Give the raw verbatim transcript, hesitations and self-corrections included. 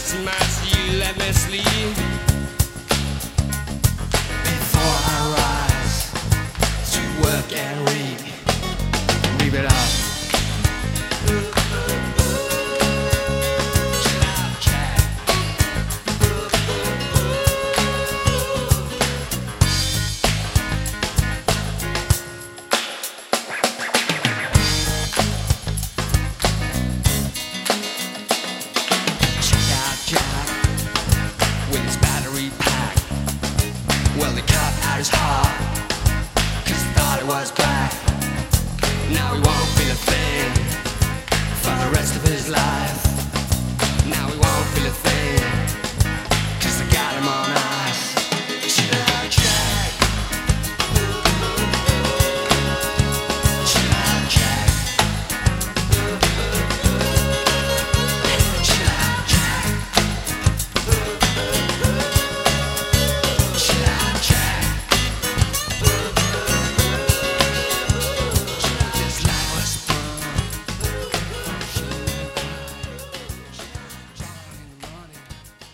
smash you, let me sleep. Before I rise to work and read, read it up. With his battery pack, well, he cut out his heart, cause he thought it was black. Now he won't feel a thing for the rest of his life. Now he won't feel a thing.